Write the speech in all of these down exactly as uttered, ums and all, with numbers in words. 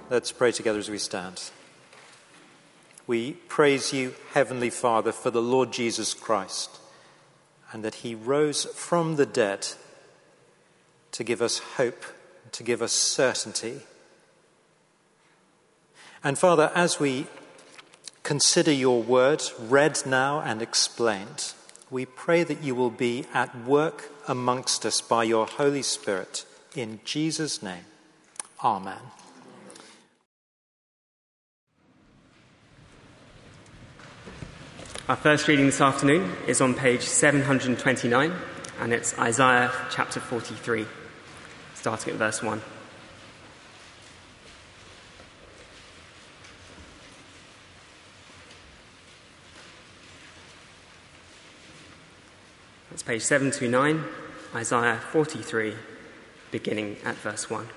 Let's pray together as we stand. We praise you, Heavenly Father, for the Lord Jesus Christ, and that he rose from the dead to give us hope, to give us certainty. And Father, as we consider your word, read now and explained, we pray that you will be at work amongst us by your Holy Spirit. In Jesus' name, amen. Our first reading this afternoon is on page seven hundred twenty-nine, and it's Isaiah chapter forty-three, starting at verse one. That's page seven twenty-nine, Isaiah forty-three, beginning at verse one.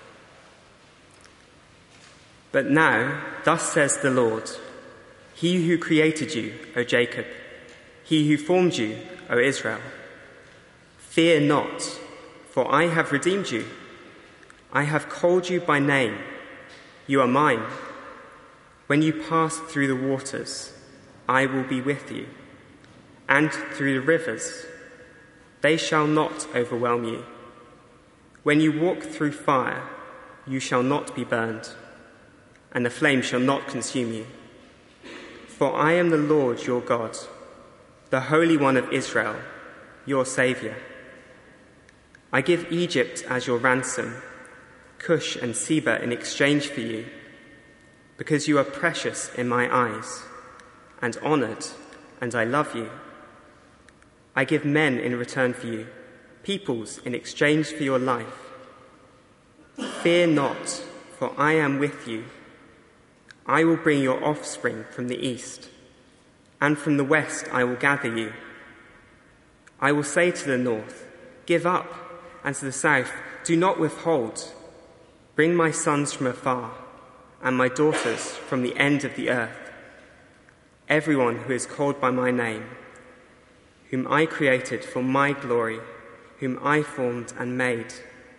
But now, thus says the Lord, he who created you, O Jacob, he who formed you, O Israel, fear not, for I have redeemed you. I have called you by name. You are mine. When you pass through the waters, I will be with you, and through the rivers, they shall not overwhelm you. When you walk through fire, you shall not be burned, and the flame shall not consume you. For I am the Lord your God, the Holy One of Israel, your Saviour. I give Egypt as your ransom, Cush and Seba in exchange for you, because you are precious in my eyes, and honoured, and I love you. I give men in return for you, peoples in exchange for your life. Fear not, for I am with you. I will bring your offspring from the east, and from the west I will gather you. I will say to the north, give up, and to the south, do not withhold. Bring my sons from afar, and my daughters from the end of the earth. Everyone who is called by my name, whom I created for my glory, whom I formed and made.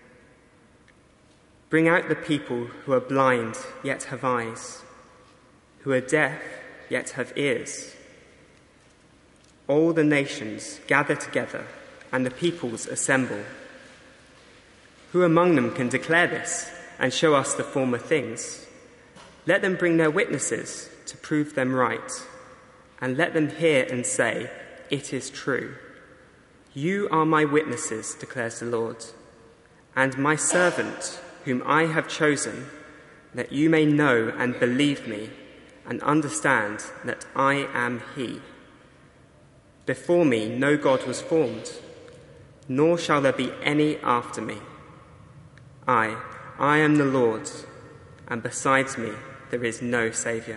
Bring out the people who are blind yet have eyes, who are deaf, yet have ears. All the nations gather together, and the peoples assemble. Who among them can declare this and show us the former things? Let them bring their witnesses to prove them right, and let them hear and say, it is true. You are my witnesses, declares the Lord, and my servant, whom I have chosen, that you may know and believe me, and understand that I am he. Before me no God was formed, nor shall there be any after me. I, I am the Lord, and besides me there is no Saviour.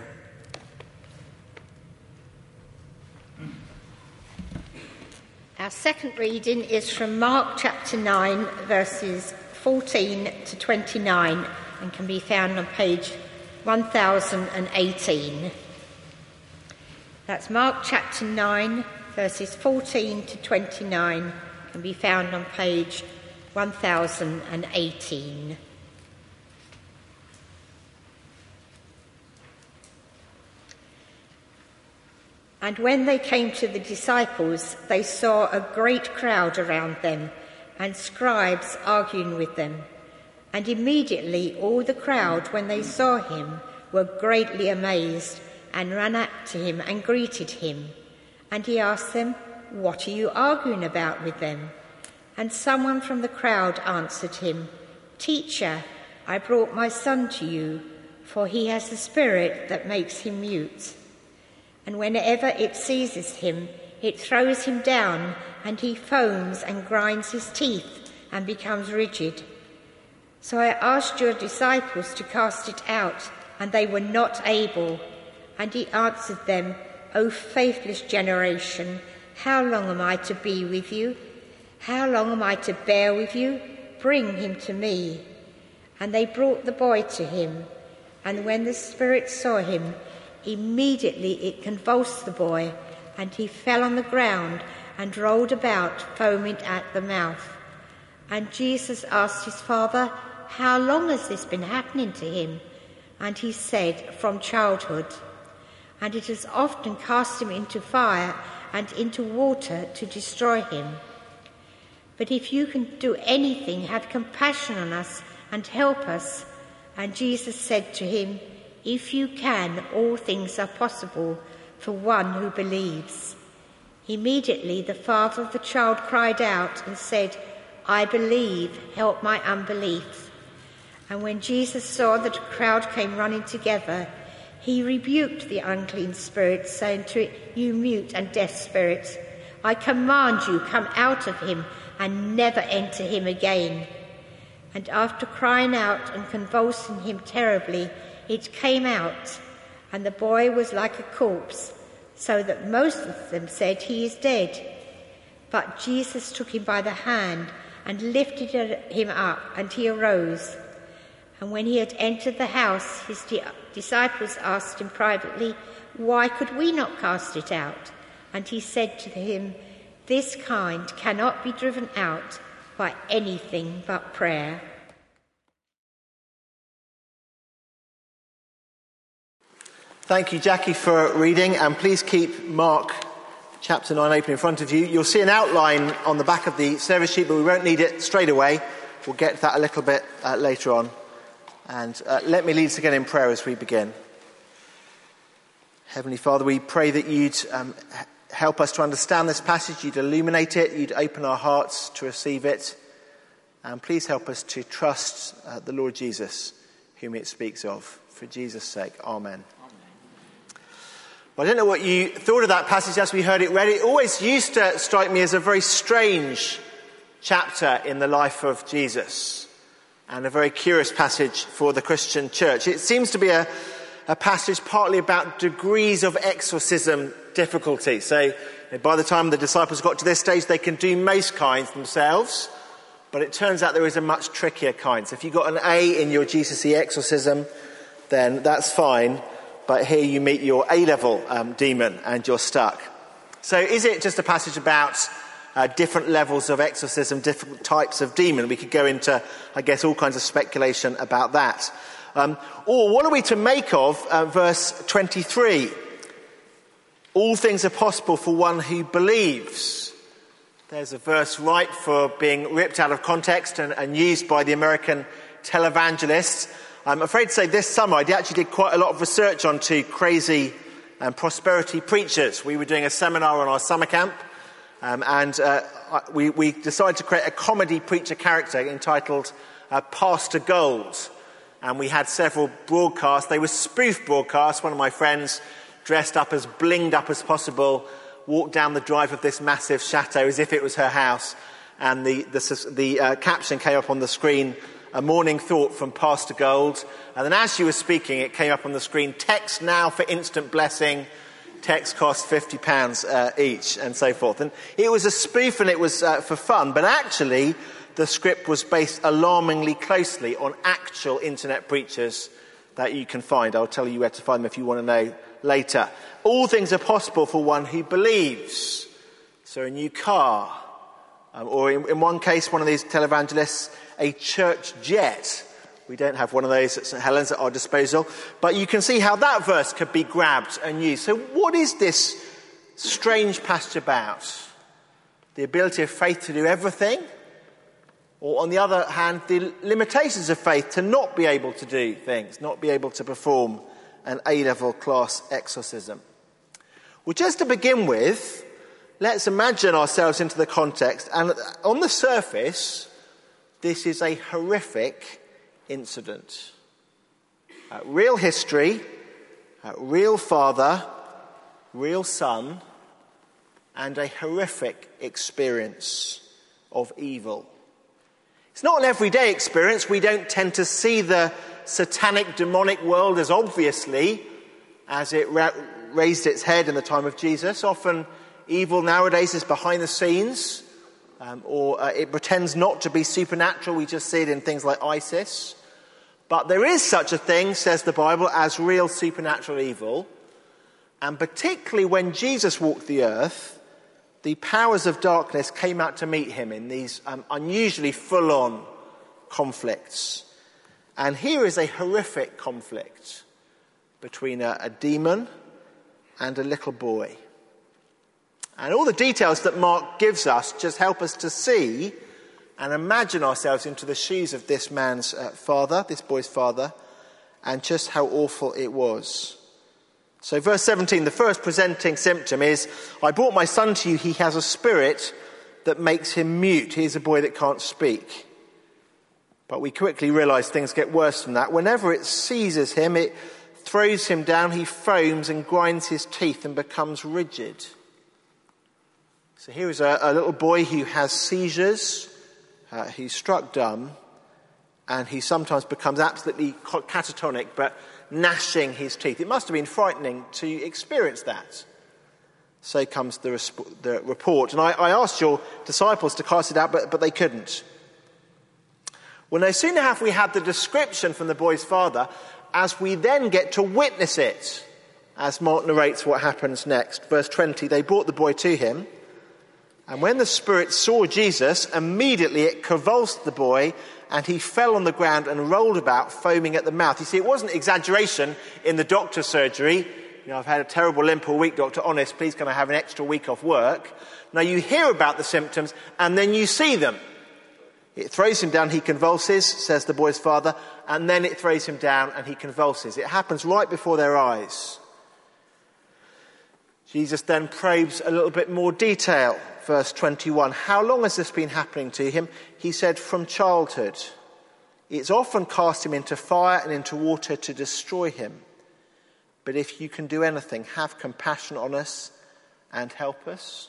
Our second reading is from Mark chapter nine, verses fourteen to twenty-nine, and can be found on page one thousand eighteen. That's Mark chapter nine, verses fourteen to twenty-nine, can be found on page one thousand eighteen. And when they came to the disciples, they saw a great crowd around them, and scribes arguing with them. And immediately all the crowd, when they saw him, were greatly amazed, and ran up to him and greeted him. And he asked them, what are you arguing about with them? And someone from the crowd answered him, Teacher, I brought my son to you, for he has the spirit that makes him mute. And whenever it seizes him, it throws him down, and he foams and grinds his teeth and becomes rigid. So I asked your disciples to cast it out, and they were not able. And he answered them, O faithless generation, how long am I to be with you? How long am I to bear with you? Bring him to me. And they brought the boy to him. And when the spirit saw him, immediately it convulsed the boy, and he fell on the ground and rolled about, foaming at the mouth. And Jesus asked his father, How long has this been happening to him? and he said, from childhood. And it has often cast him into fire and into water to destroy him. But if you can do anything, have compassion on us and help us. And Jesus said to him, if you can, all things are possible for one who believes. Immediately the father of the child cried out and said, I believe, help my unbelief. And when Jesus saw that a crowd came running together, he rebuked the unclean spirit, saying to it, you mute and deaf spirit, I command you, come out of him and never enter him again. And after crying out and convulsing him terribly, it came out, and the boy was like a corpse, so that most of them said, he is dead. But Jesus took him by the hand and lifted him up, and he arose. And when he had entered the house, his di- disciples asked him privately, why could we not cast it out? And he said to him, this kind cannot be driven out by anything but prayer. Thank you, Jackie, for reading, and please keep Mark chapter nine open in front of you. You'll see an outline on the back of the service sheet, but we won't need it straight away. We'll get to that a little bit uh, later on. And uh, let me lead us again in prayer as we begin. Heavenly Father, we pray that you'd um, help us to understand this passage, you'd illuminate it, you'd open our hearts to receive it. And please help us to trust uh, the Lord Jesus, whom it speaks of. For Jesus' sake, amen. Well, I don't know what you thought of that passage as we heard it read. It always used to strike me as a very strange chapter in the life of Jesus, and a very curious passage for the Christian church. It seems to be a, a passage partly about degrees of exorcism difficulty. So by the time the disciples got to this stage, they can do most kinds themselves, but it turns out there is a much trickier kind. So if you got an A in your G C S E exorcism, then that's fine. But here you meet your A-level um, demon and you're stuck. So is it just a passage about uh, different levels of exorcism, different types of demon? We could go into, I guess, all kinds of speculation about that. Um, or what are we to make of uh, verse twenty-three? All things are possible for one who believes. There's a verse ripe for being ripped out of context and, and used by the American televangelists. I'm afraid to say this summer I actually did quite a lot of research onto crazy and prosperity preachers. We were doing a seminar on our summer camp, um, and uh, we, we decided to create a comedy preacher character entitled uh, Pastor Gold. And we had several broadcasts. They were spoof broadcasts. One of my friends, dressed up as blinged up as possible, walked down the drive of this massive chateau as if it was her house. And the, the, the uh, caption came up on the screen, a morning thought from Pastor Gold. And then as she was speaking, it came up on the screen, text now for instant blessing. Text cost fifty pounds uh, each, and so forth. And it was a spoof and it was uh, for fun. But actually, the script was based alarmingly closely on actual internet preachers that you can find. I'll tell you where to find them if you want to know later. All things are possible for one who believes. So a new car, um, or in, in one case, one of these televangelists, a church jet. We don't have one of those at St Helens at our disposal. But you can see how that verse could be grabbed and used. So what is this strange passage about? The ability of faith to do everything? Or on the other hand, the limitations of faith to not be able to do things, not be able to perform an A-level class exorcism? Well, just to begin with, let's imagine ourselves into the context. And on the surface, this is a horrific incident. Uh, real history, uh, real father, real son, and a horrific experience of evil. It's not an everyday experience. We don't tend to see the satanic, demonic world as obviously as it ra- raised its head in the time of Jesus. Often evil nowadays is behind the scenes. Um, or uh, it pretends not to be supernatural. We just see it in things like ISIS. But there is such a thing, says the Bible, as real supernatural evil. And particularly when Jesus walked the earth, the powers of darkness came out to meet him in these um, unusually full-on conflicts. And here is a horrific conflict between a, a demon and a little boy. And all the details that Mark gives us just help us to see and imagine ourselves into the shoes of this man's uh, father, this boy's father, and just how awful it was. So verse seventeen, the first presenting symptom is, I brought my son to you, he has a spirit that makes him mute. He's a boy that can't speak. But we quickly realise things get worse than that. Whenever it seizes him, it throws him down, he foams and grinds his teeth and becomes rigid. So here is a, a little boy who has seizures, uh, he's struck dumb, and he sometimes becomes absolutely catatonic, but gnashing his teeth. It must have been frightening to experience that. So comes the, resp- the report. And I, I asked your disciples to cast it out, but, but they couldn't. Well, no sooner have we had the description from the boy's father, as we then get to witness it, as Mark narrates what happens next. Verse twenty, they brought the boy to him, and when the spirit saw Jesus, immediately it convulsed the boy, and he fell on the ground and rolled about, foaming at the mouth. You see, it wasn't exaggeration in the doctor's surgery. You know, I've had a terrible limp all week, Doctor Honest, please can I have an extra week off work? Now you hear about the symptoms, and then you see them. It throws him down, he convulses, says the boy's father, and then it throws him down and he convulses. It happens right before their eyes. Jesus then probes a little bit more detail. Verse twenty-one, how long has this been happening to him? He said, from childhood. It's often cast him into fire and into water to destroy him. But if you can do anything, have compassion on us and help us.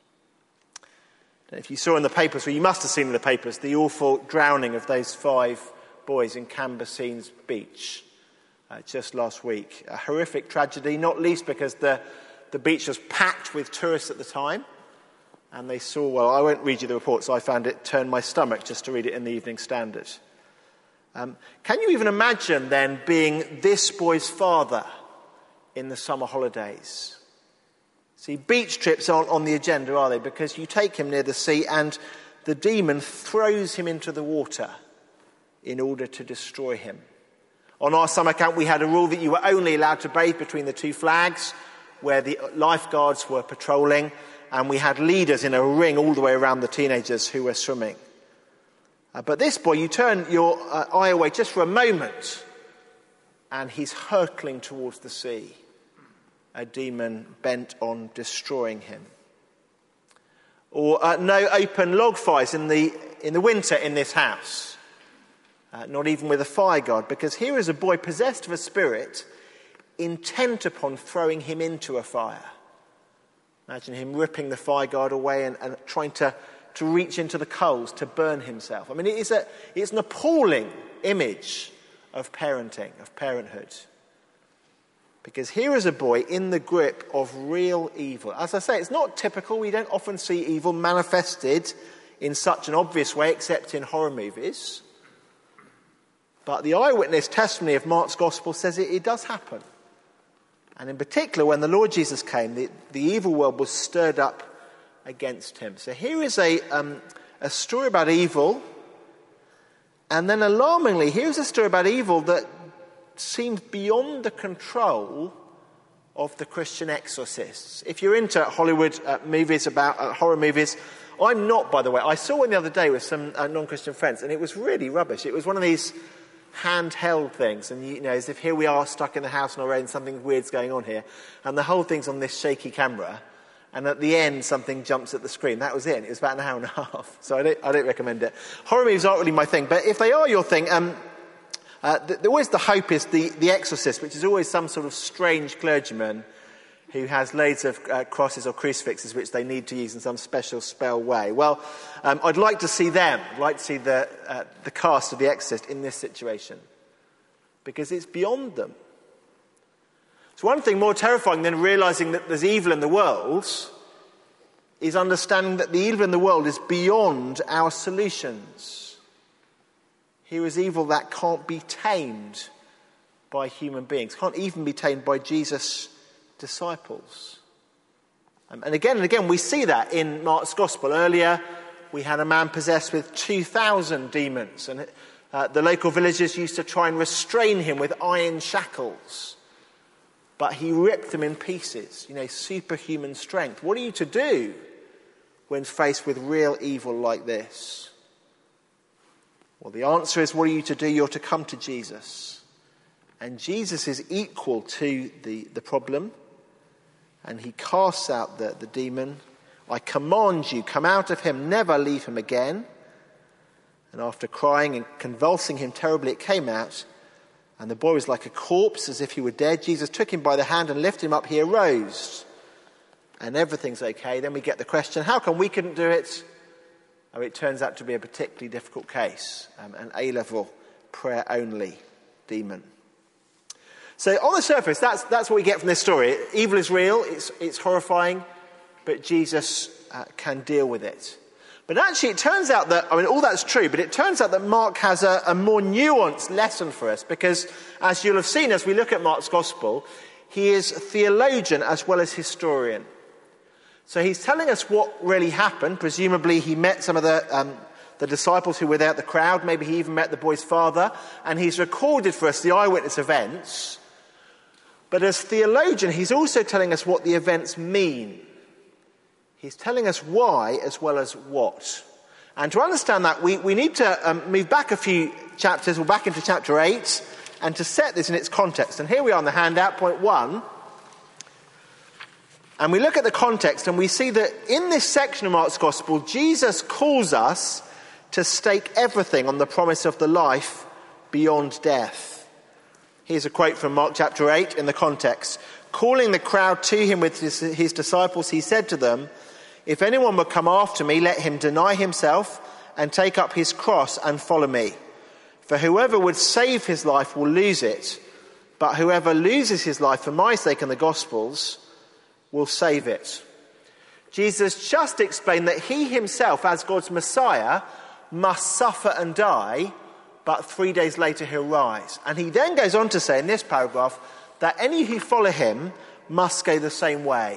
And if you saw in the papers, well, you must have seen in the papers, the awful drowning of those five boys in Cambersines Beach uh, just last week. A horrific tragedy, not least because the, the beach was packed with tourists at the time. And they saw, well, I won't read you the report, so I found it turned my stomach just to read it in the Evening Standard. Um, can you even imagine then being this boy's father in the summer holidays? See, beach trips aren't on the agenda, are they? Because you take him near the sea and the demon throws him into the water in order to destroy him. On our summer camp, we had a rule that you were only allowed to bathe between the two flags where the lifeguards were patrolling, and we had leaders in a ring all the way around the teenagers who were swimming. Uh, but this boy, you turn your uh, eye away just for a moment, and he's hurtling towards the sea. A demon bent on destroying him. Or uh, no open log fires in the in the winter in this house. Uh, not even with a fire guard, because here is a boy possessed of a spirit intent upon throwing him into a fire. Imagine him ripping the fire guard away and, and trying to, to reach into the coals to burn himself. I mean, it is a, it's an appalling image of parenting, of parenthood. Because here is a boy in the grip of real evil. As I say, it's not typical. We don't often see evil manifested in such an obvious way, except in horror movies. But the eyewitness testimony of Mark's Gospel says it, it does happen. And in particular, when the Lord Jesus came, the, the evil world was stirred up against him. So here is a, um, a story about evil. And then alarmingly, here's a story about evil that seems beyond the control of the Christian exorcists. If you're into Hollywood uh, movies about uh, horror movies, I'm not, by the way. I saw one the other day with some uh, non-Christian friends, and it was really rubbish. It was one of these handheld things, and you know, as if here we are stuck in the house on our own, something weird's going on here, and the whole thing's on this shaky camera, and at the end something jumps at the screen. That was it. It was about an hour and a half, so I don't, I don't recommend it. Horror movies aren't really my thing, but if they are your thing, um, uh, the, the, always the hope is the, the exorcist, which is always some sort of strange clergyman who has loads of uh, crosses or crucifixes which they need to use in some special spell way. Well, um, I'd like to see them, I'd like to see the, uh, the cast of The Exorcist in this situation, because it's beyond them. So one thing more terrifying than realising that there's evil in the world is understanding that the evil in the world is beyond our solutions. Here is evil that can't be tamed by human beings, can't even be tamed by Jesus' disciples. Um, and again and again we see that in Mark's Gospel. Earlier we had a man possessed with two thousand demons, and uh, the local villagers used to try and restrain him with iron shackles. But he ripped them in pieces, you know, superhuman strength. What are you to do when faced with real evil like this? Well, the answer is, what are you to do? You're to come to Jesus. And Jesus is equal to the, the problem. And he casts out the, the demon. I command you, come out of him, never leave him again. And after crying and convulsing him terribly, it came out. And the boy was like a corpse, as if he were dead. Jesus took him by the hand and lifted him up. He arose. And everything's okay. Then we get the question, how come we couldn't do it? Oh, it turns out to be a particularly difficult case. Um, an A-level, prayer-only demon. So on the surface, that's, that's what we get from this story. Evil is real. It's, it's horrifying. But Jesus uh, can deal with it. But actually, it turns out that, I mean, all that's true, but it turns out that Mark has a, a more nuanced lesson for us, because as you'll have seen as we look at Mark's gospel, he is theologian as well as historian. So he's telling us what really happened. Presumably he met some of the, um, the disciples who were there at the crowd. Maybe he even met the boy's father. And he's recorded for us the eyewitness events. But as theologian, he's also telling us what the events mean. He's telling us why as well as what. And to understand that, we, we need to um, move back a few chapters, or back into chapter eight, and to set this in its context. And here we are on the handout, point one. And we look at the context and we see that in this section of Mark's Gospel, Jesus calls us to stake everything on the promise of the life beyond death. Here's a quote from Mark chapter eight in the context. Calling the crowd to him with his, his disciples, he said to them, if anyone would come after me, let him deny himself and take up his cross and follow me. For whoever would save his life will lose it, but whoever loses his life for my sake and the gospel's will save it. Jesus just explained that he himself, as God's Messiah, must suffer and die, but three days later he'll rise. And he then goes on to say in this paragraph that any who follow him must go the same way.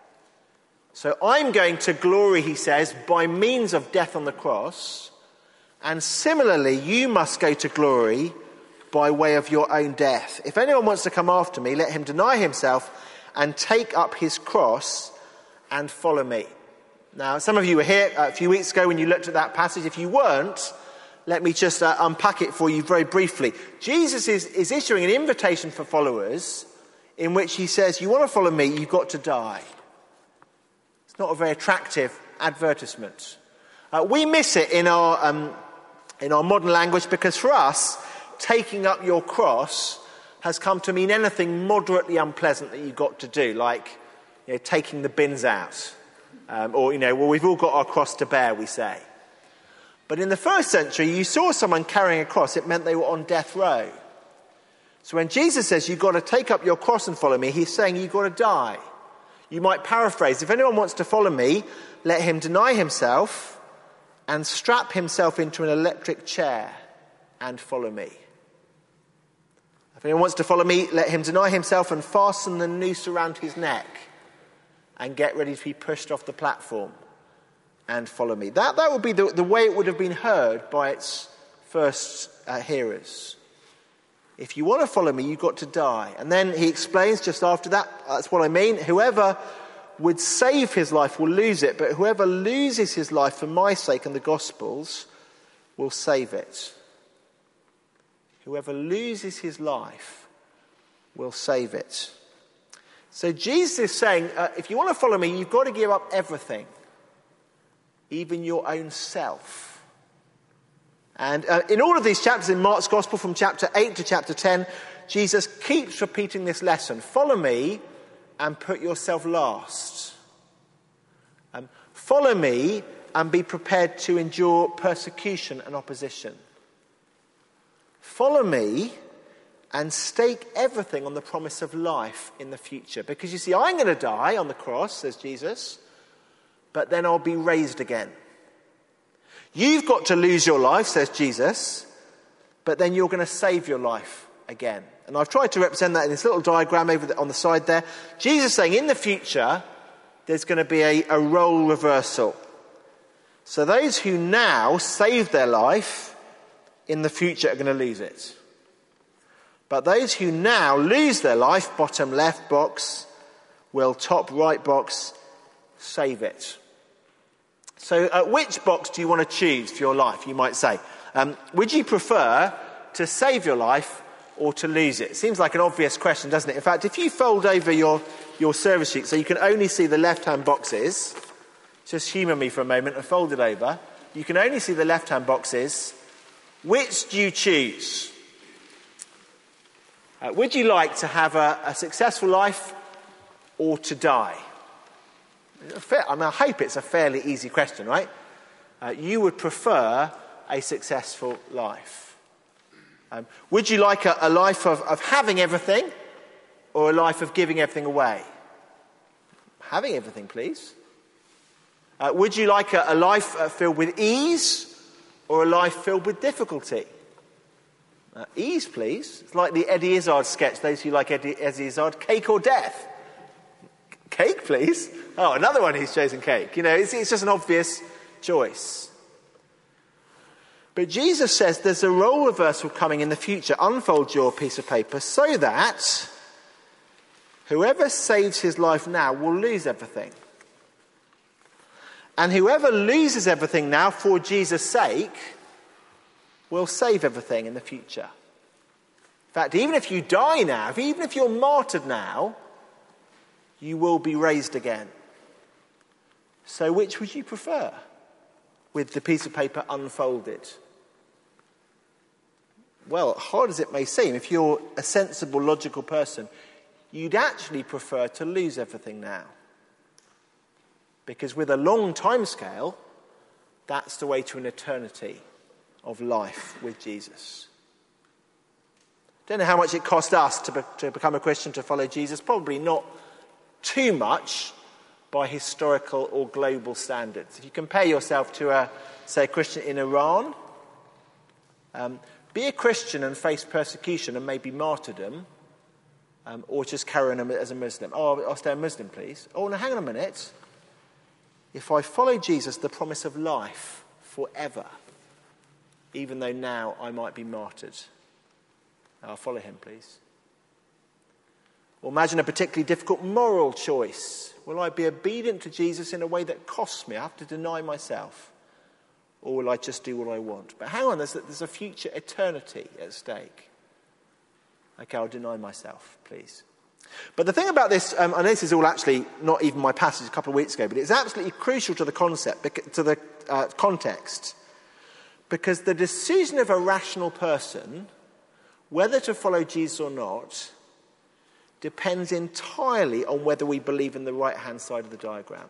So I'm going to glory, he says, by means of death on the cross. And similarly, you must go to glory by way of your own death. If anyone wants to come after me, let him deny himself and take up his cross and follow me. Now, some of you were here a few weeks ago when you looked at that passage. If you weren't, let me just uh, unpack it for you very briefly. Jesus is, is issuing an invitation for followers in which he says, you want to follow me, you've got to die. It's not a very attractive advertisement. Uh, we miss it in our um, in our modern language because for us, taking up your cross has come to mean anything moderately unpleasant that you've got to do, like you know, taking the bins out. Um, or, you know, well, we've all got our cross to bear, we say. But in the first century, you saw someone carrying a cross, it meant they were on death row. So when Jesus says, you've got to take up your cross and follow me, he's saying you've got to die. You might paraphrase, if anyone wants to follow me, let him deny himself and strap himself into an electric chair and follow me. If anyone wants to follow me, let him deny himself and fasten the noose around his neck and get ready to be pushed off the platform and follow me. That, that would be the, the way it would have been heard by its first uh, hearers. If you want to follow me, you've got to die. And then he explains just after that, that's what I mean. Whoever would save his life will lose it, but whoever loses his life for my sake and the gospel's will save it. Whoever loses his life will save it. So Jesus is saying, uh, if you want to follow me, you've got to give up everything, even your own self. And uh, in all of these chapters in Mark's Gospel, from chapter eight to chapter ten, Jesus keeps repeating this lesson. Follow me and put yourself last. Um, follow me and be prepared to endure persecution and opposition. Follow me and stake everything on the promise of life in the future. Because you see, I'm going to die on the cross, says Jesus, but then I'll be raised again. You've got to lose your life, says Jesus, but then you're going to save your life again. And I've tried to represent that in this little diagram over the, on the side there. Jesus saying in the future, there's going to be a, a role reversal. So those who now save their life in the future are going to lose it. But those who now lose their life, bottom left box, will top right box save it. So uh, which box do you want to choose for your life, you might say? Um, would you prefer to save your life or to lose it? Seems like an obvious question, doesn't it? In fact, if you fold over your, your service sheet so you can only see the left-hand boxes, just humour me for a moment and fold it over. You can only see the left-hand boxes. Which do you choose? Uh, would you like to have a, a successful life or to die? Fair, I mean, I hope it's a fairly easy question, right? Uh, you would prefer a successful life. Um, would you like a, a life of, of having everything or a life of giving everything away? Having everything, please. Uh, would you like a, a life uh, filled with ease or a life filled with difficulty? Uh, ease, please. It's like the Eddie Izzard sketch, those who like Eddie, Eddie Izzard, cake or death? Cake, please. Oh, another one who's chosen cake. You know, it's, it's just an obvious choice. But Jesus says there's a role reversal coming in the future. Unfold your piece of paper so that whoever saves his life now will lose everything. And whoever loses everything now for Jesus' sake will save everything in the future. In fact, even if you die now, even if you're martyred now, you will be raised again. So which would you prefer with the piece of paper unfolded? Well, hard as it may seem, if you're a sensible, logical person, you'd actually prefer to lose everything now. Because with a long time scale, that's the way to an eternity of life with Jesus. Don't know how much it cost us to, be, to become a Christian, to follow Jesus. Probably not too much by historical or global standards. If you compare yourself to, a, say, a Christian in Iran, um, be a Christian and face persecution and maybe martyrdom, um, or just carry on as a Muslim. Oh, I'll stay a Muslim, please. Oh, now hang on a minute. If I follow Jesus, the promise of life forever, even though now I might be martyred. I'll follow him, please. Or imagine a particularly difficult moral choice. Will I be obedient to Jesus in a way that costs me? I have to deny myself. Or will I just do what I want? But hang on, there's, there's a future eternity at stake. Okay, I'll deny myself, please. But the thing about this, um, I know this is all actually not even my passage a couple of weeks ago, but it's absolutely crucial to the concept, to the uh, context, because the decision of a rational person, whether to follow Jesus or not, depends entirely on whether we believe in the right-hand side of the diagram.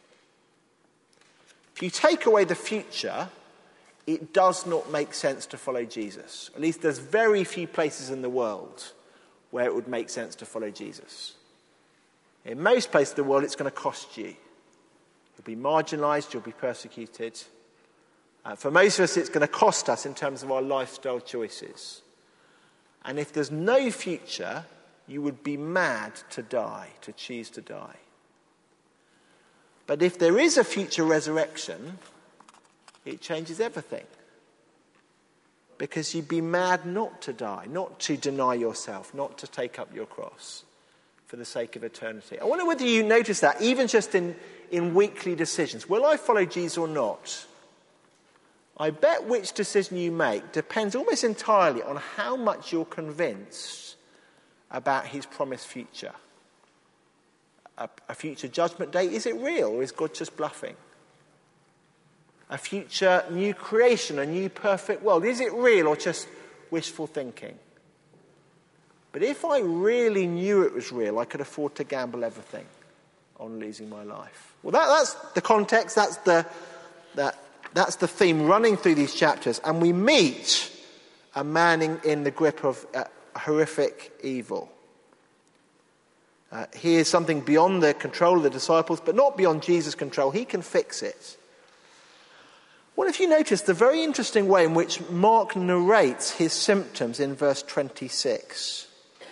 If you take away the future, it does not make sense to follow Jesus. At least there's very few places in the world where it would make sense to follow Jesus. In most places of the world, it's going to cost you. You'll be marginalised, you'll be persecuted. Uh, for most of us, it's going to cost us in terms of our lifestyle choices. And if there's no future, you would be mad to die, to choose to die. But if there is a future resurrection, it changes everything. Because you'd be mad not to die, not to deny yourself, not to take up your cross for the sake of eternity. I wonder whether you notice that, even just in, in weekly decisions. Will I follow Jesus or not? I bet which decision you make depends almost entirely on how much you're convinced about his promised future. A, a future judgment day, is it real or is God just bluffing? A future new creation, a new perfect world, is it real or just wishful thinking? But if I really knew it was real, I could afford to gamble everything on losing my life. Well, that, that's the context, that's the, that, that's the theme running through these chapters. And we meet a man in, in the grip of uh, horrific evil. Uh, he is something beyond the control of the disciples, but not beyond Jesus' control. He can fix it. What if you notice the very interesting way in which Mark narrates his symptoms in verse twenty-six?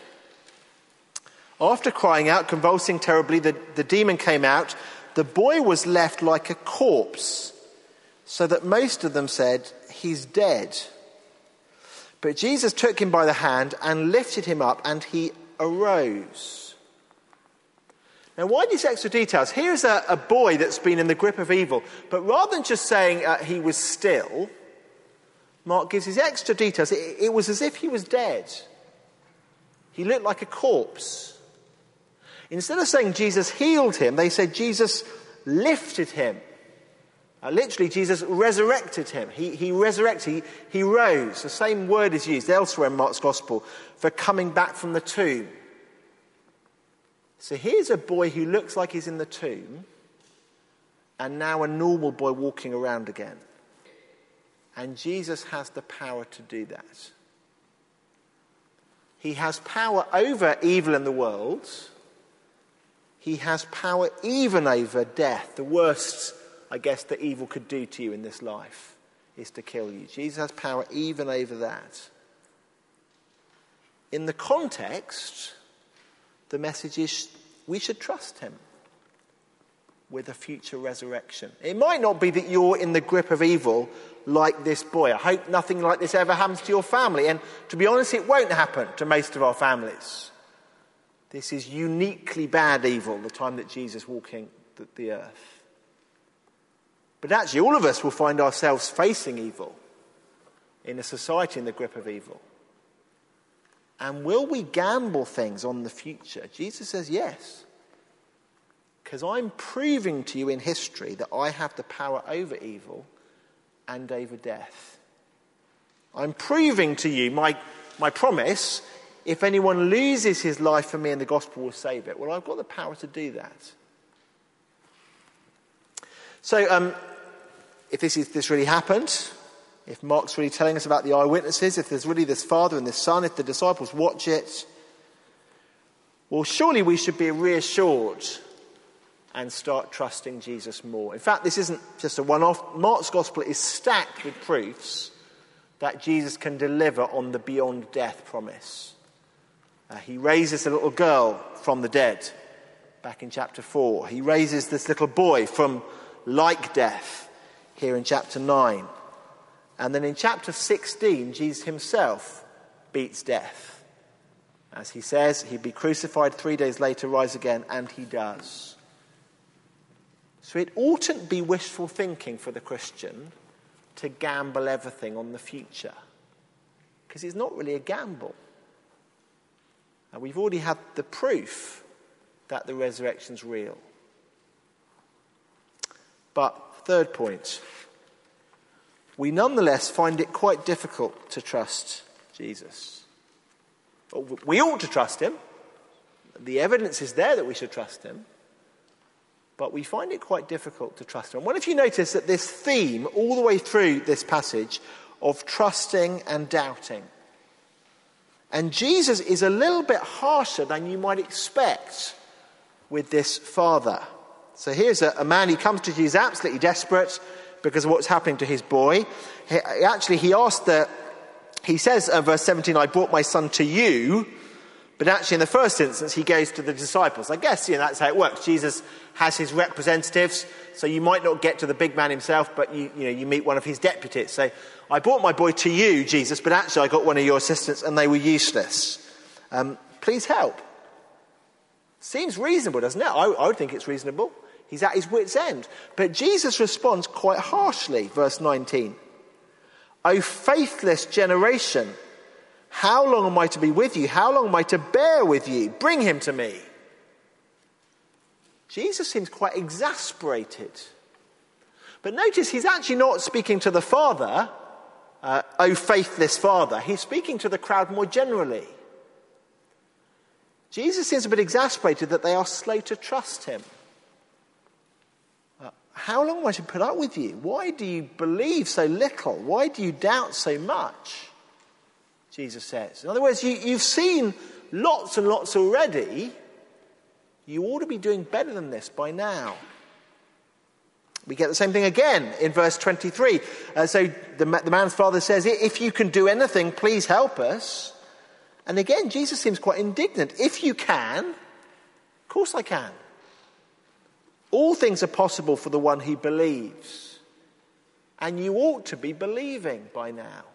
After crying out, convulsing terribly, the, the demon came out. The boy was left like a corpse, so that most of them said, "He's dead." But Jesus took him by the hand and lifted him up, and he arose. Now, why these extra details? Here's a, a boy that's been in the grip of evil, but rather than just saying uh, he was still, Mark gives his extra details. It, it was as if he was dead. He looked like a corpse. Instead of saying Jesus healed him, they said Jesus lifted him. Uh, literally, Jesus resurrected him. He, he resurrected, he, he rose. The same word is used elsewhere in Mark's Gospel for coming back from the tomb. So here's a boy who looks like he's in the tomb, and now a normal boy walking around again. And Jesus has the power to do that. He has power over evil in the world. He has power even over death. The worst, I guess, that evil could do to you in this life is to kill you. Jesus has power even over that. In the context, the message is we should trust him with a future resurrection. It might not be that you're in the grip of evil like this boy. I hope nothing like this ever happens to your family. And to be honest, it won't happen to most of our families. This is uniquely bad evil, the time that Jesus walking the, the earth. But actually, all of us will find ourselves facing evil in a society in the grip of evil. And will we gamble things on the future? Jesus says yes. Because I'm proving to you in history that I have the power over evil and over death. I'm proving to you my, my promise, if anyone loses his life for me and the gospel will save it. Well, I've got the power to do that. So, um, if this, is, this really happened, if Mark's really telling us about the eyewitnesses, if there's really this Father and this Son, if the disciples watch it, well, surely we should be reassured and start trusting Jesus more. In fact, this isn't just a one-off. Mark's Gospel is stacked with proofs that Jesus can deliver on the beyond death promise. Uh, he raises a little girl from the dead back in chapter four. He raises this little boy from like death here in chapter nine. And then in chapter sixteen, Jesus himself beats death. As he says, he'd be crucified three days later, rise again, and he does. So it oughtn't be wishful thinking for the Christian to gamble everything on the future. Because it's not really a gamble. And we've already had the proof that the resurrection's real. But, third point, we nonetheless find it quite difficult to trust Jesus. We ought to trust him. The evidence is there that we should trust him. But we find it quite difficult to trust him. What if you notice that this theme all the way through this passage of trusting and doubting? And Jesus is a little bit harsher than you might expect with this father. So here's a, a man who comes to Jesus absolutely desperate because of what's happening to his boy. He, actually, he asked the, he says in verse seventeen, I brought my son to you. But actually, in the first instance, he goes to the disciples. I guess, you know, that's how it works. Jesus has his representatives, so you might not get to the big man himself, but you, you know, you meet one of his deputies. So, I brought my boy to you, Jesus, but actually I got one of your assistants and they were useless. Um, please help. Seems reasonable, doesn't it? I, I would think it's reasonable. He's at his wit's end. But Jesus responds quite harshly, verse nineteen. O faithless generation, how long am I to be with you? How long am I to bear with you? Bring him to me. Jesus seems quite exasperated. But notice he's actually not speaking to the father, uh, O faithless father. He's speaking to the crowd more generally. Jesus seems a bit exasperated that they are slow to trust him. Uh, how long am I to put up with you? Why do you believe so little? Why do you doubt so much? Jesus says. In other words, you, you've seen lots and lots already. You ought to be doing better than this by now. We get the same thing again in verse twenty-three. Uh, so the, the man's father says, if you can do anything, please help us. And again, Jesus seems quite indignant. If you can, of course I can. All things are possible for the one who believes. and you ought to be believing by now."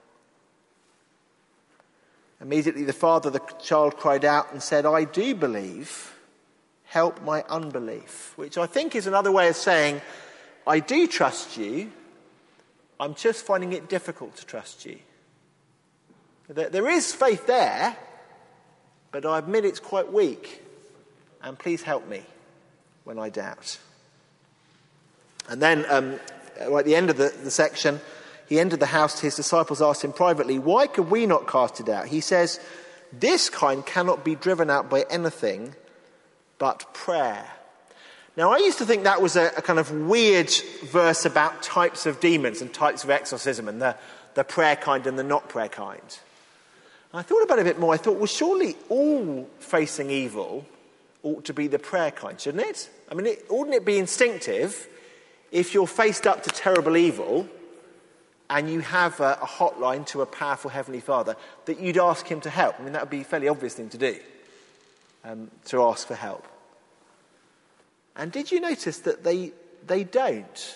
Immediately the father of the child cried out and said, "I do believe. Help my unbelief," which I think is another way of saying, I do trust you, I'm just finding it difficult to trust you. There is faith there, but I admit it's quite weak, and please help me when I doubt. And then, um, at the end of the, the section, he entered the house. His disciples asked him privately, "Why could we not cast it out?" He says, "This kind cannot be driven out by anything but prayer." Now, I used to think that was a, a kind of weird verse about types of demons and types of exorcism, and the, the prayer kind and the not prayer kind. And I thought about it a bit more. I thought, well, surely all facing evil ought to be the prayer kind, shouldn't it? I mean, it, oughtn't it be instinctive if you're faced up to terrible evil and you have a, a hotline to a powerful Heavenly Father that you'd ask him to help? I mean, that would be a fairly obvious thing to do, um, to ask for help. And did you notice that they they don't?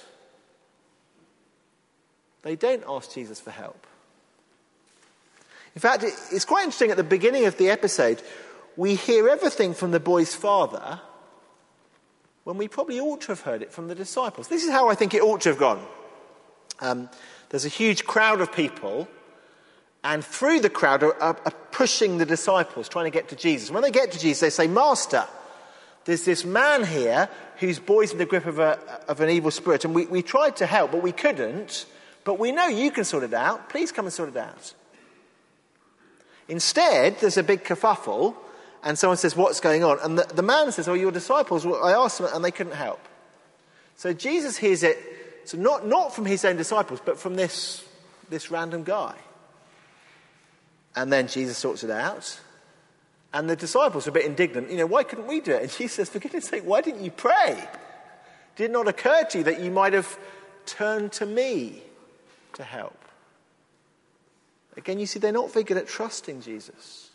They don't ask Jesus for help. In fact, it, it's quite interesting. At the beginning of the episode, we hear everything from the boy's father when we probably ought to have heard it from the disciples. This is how I think it ought to have gone. Um, there's a huge crowd of people, and through the crowd are, are, are pushing the disciples, trying to get to Jesus. When they get to Jesus, they say, "Master, there's this man here whose boy's in the grip of, a, of an evil spirit, and we, we tried to help, but we couldn't. But we know you can sort it out. Please come and sort it out." Instead, there's a big kerfuffle, and someone says, "What's going on?" And the, the man says, "Oh, your disciples, well, I asked them and they couldn't help." So Jesus hears it, so not, not from his own disciples, but from this, this random guy. And then Jesus sorts it out. And the disciples are a bit indignant. You know, "Why couldn't we do it?" And Jesus says, "For goodness sake, why didn't you pray? Did it not occur to you that you might have turned to me to help?" Again, you see, they're not very good at trusting Jesus.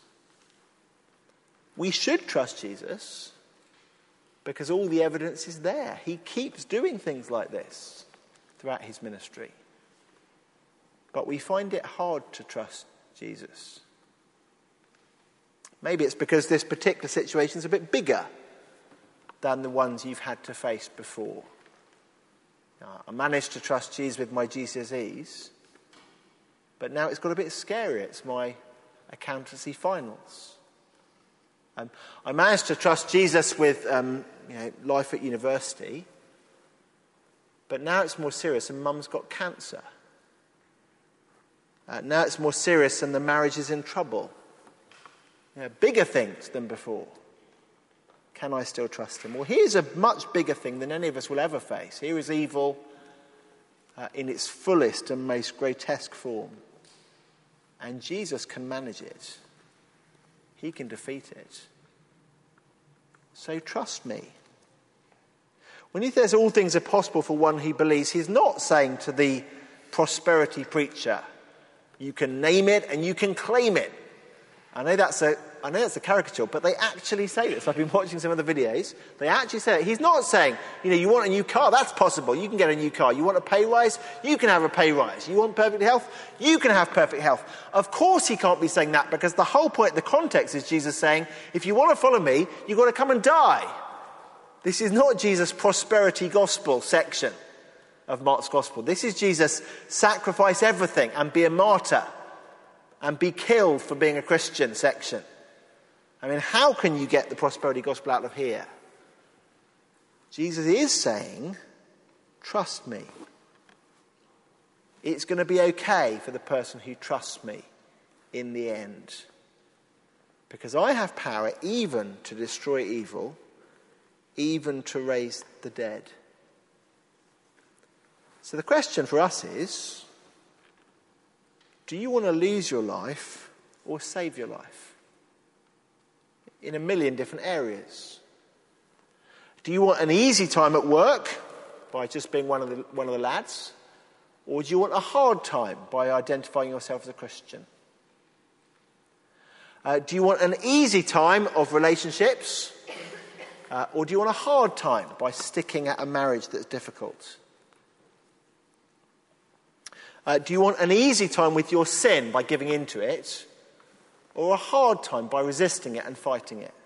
We should trust Jesus because all the evidence is there. He keeps doing things like this throughout his ministry. But we find it hard to trust Jesus. Maybe it's because this particular situation is a bit bigger than the ones you've had to face before. Now, I managed to trust Jesus with my G C S Es, but now it's got a bit scarier. It's my accountancy finals. Um, I managed to trust Jesus with um, you know, life at university, but now it's more serious and Mum's got cancer. Uh, now it's more serious and the marriage is in trouble. You know, bigger things than before. Can I still trust him? Well, here's a much bigger thing than any of us will ever face. Here is evil uh, in its fullest and most grotesque form. And Jesus can manage it. He can defeat it. So trust me. When he says all things are possible for one who believes, he's not saying to the prosperity preacher, you can name it and you can claim it. I know that's a I know that's a caricature, but they actually say this. I've been watching some of the videos. They actually say it. He's not saying, you know, you want a new car, that's possible. You can get a new car. You want a pay rise? You can have a pay rise. You want perfect health? You can have perfect health. Of course he can't be saying that, because the whole point, the context is Jesus saying, if you want to follow me, you've got to come and die. This is not Jesus' prosperity gospel section of Mark's gospel. This is Jesus' sacrifice everything and be a martyr and be killed for being a Christian section. I mean, how can you get the prosperity gospel out of here? Jesus is saying, trust me. It's going to be okay for the person who trusts me in the end. Because I have power even to destroy evil, even to raise the dead. So the question for us is, do you want to lose your life or save your life? In a million different areas. Do you want an easy time at work by just being one of the one of the lads? Or do you want a hard time by identifying yourself as a Christian? Uh, do you want an easy time of relationships? Uh, or do you want a hard time by sticking at a marriage that's difficult? Uh, do you want an easy time with your sin by giving in to it, or a hard time by resisting it and fighting it?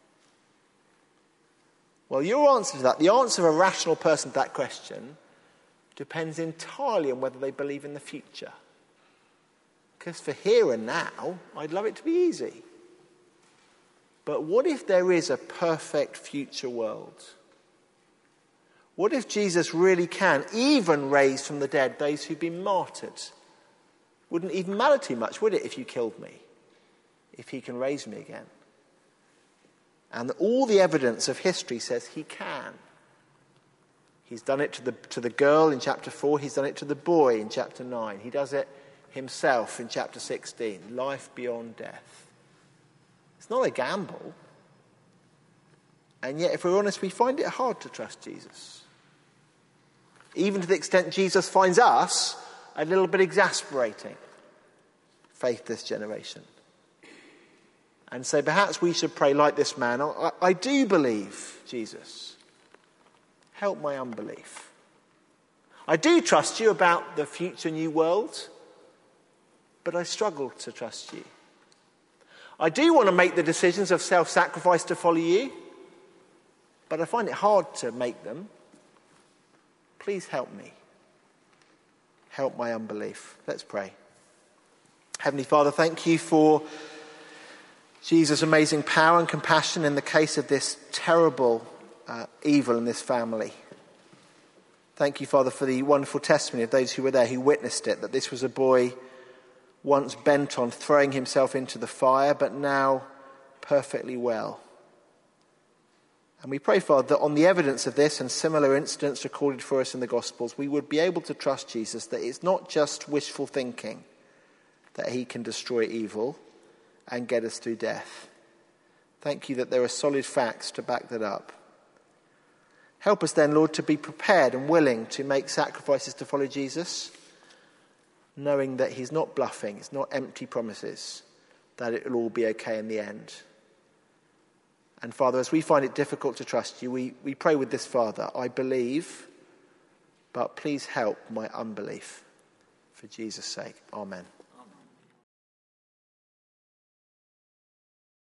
Well, your answer to that, the answer of a rational person to that question, depends entirely on whether they believe in the future. Because for here and now, I'd love it to be easy. But what if there is a perfect future world? What if Jesus really can even raise from the dead those who've been martyred? Wouldn't even matter too much, would it, if you killed me? If he can raise me again? And all the evidence of history says he can. He's done it to the, to the girl in chapter four. He's done it to the boy in chapter nine. He does it himself in chapter sixteen. Life beyond death. It's not a gamble. And yet, if we're honest, we find it hard to trust Jesus. Even to the extent Jesus finds us a little bit exasperating. Faithless generation. And so perhaps we should pray like this man. I, I do believe, Jesus. Help my unbelief. I do trust you about the future new world, but I struggle to trust you. I do want to make the decisions of self-sacrifice to follow you, but I find it hard to make them. Please help me. Help my unbelief. Let's pray. Heavenly Father, thank you for Jesus' amazing power and compassion in the case of this terrible uh, evil in this family. Thank you, Father, for the wonderful testimony of those who were there, who witnessed it, that this was a boy once bent on throwing himself into the fire, but now perfectly well. And we pray, Father, that on the evidence of this and similar incidents recorded for us in the Gospels, we would be able to trust Jesus, that it's not just wishful thinking that he can destroy evil and get us through death. Thank you that there are solid facts to back that up. Help us then, Lord, to be prepared and willing to make sacrifices to follow Jesus, knowing that he's not bluffing, it's not empty promises, that it will all be okay in the end. And Father, as we find it difficult to trust you, we, we pray with this Father, I believe, but please help my unbelief. For Jesus' sake, amen.